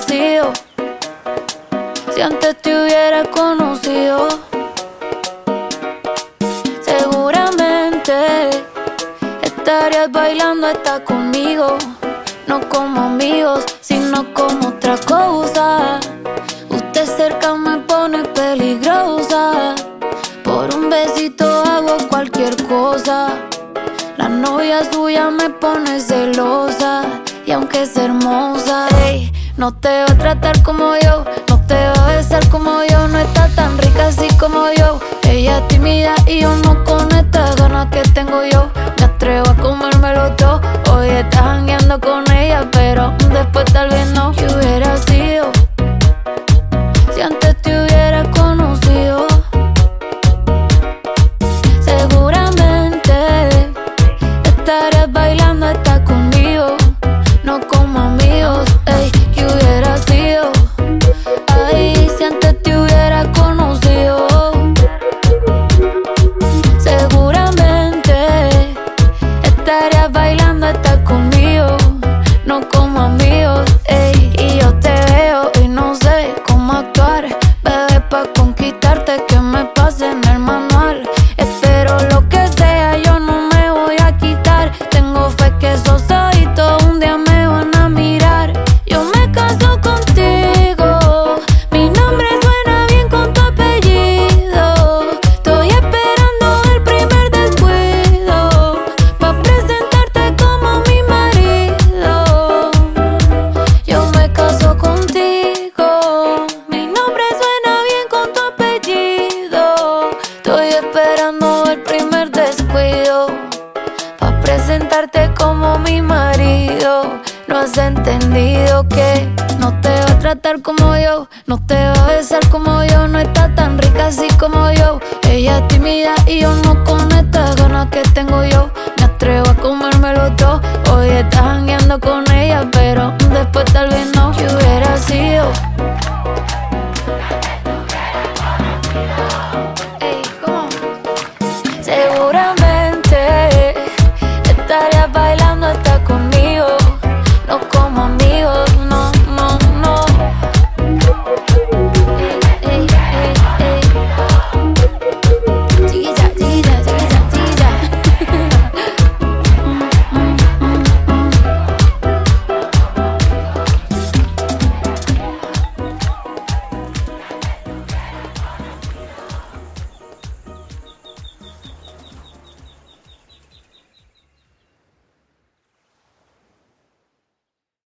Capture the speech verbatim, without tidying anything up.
sido si antes te hubiera conocido? Seguramente estarías bailando hasta conmigo, no como amigos, sino como otra cosa. Usted cerca me pone peligrosa, por un besito hago cualquier cosa. La novia suya me pone celosa, y aunque es hermosa, ey, no te va a tratar como yo, no te va a besar como yo, no está tan rica así como yo. Ella es tímida y yo no, con estas ganas que tengo yo me atrevo a comérmelo todo. Hoy estás jangueando con ella, pero después tal vez no. ¿Qué hubiera sido si antes te hubiera conocido? Seguramente estarías bailando hasta conmigo, no como amigos, ey. ¿Qué hubiera sido? Ay, si antes te hubiera conocido. Seguramente estarías bailando hasta conmigo, no como amigos, ey. Y yo te veo y no sé cómo actuar, bebé, pa' conquistarte que me pase en el manual. Espero lo que sea, yo no me voy a quitar. Tengo fe que esos ojitos un día me van a mirar. Yo me caso contigo, mi nombre suena bien con tu apellido. Estoy esperando el primer descuido pa' presentarte como mi marido. Yo me caso contigo, mi nombre suena bien con tu apellido. Estoy esperando el primer descuido pa' presentarte como mi marido. No has entendido que no te va a tratar como yo, no te va a besar como yo, no está tan rica así como yo. Ella es tímida y yo no, con estas ganas que tengo yo me atrevo a comérmelo todo. Hoy estás jangueando con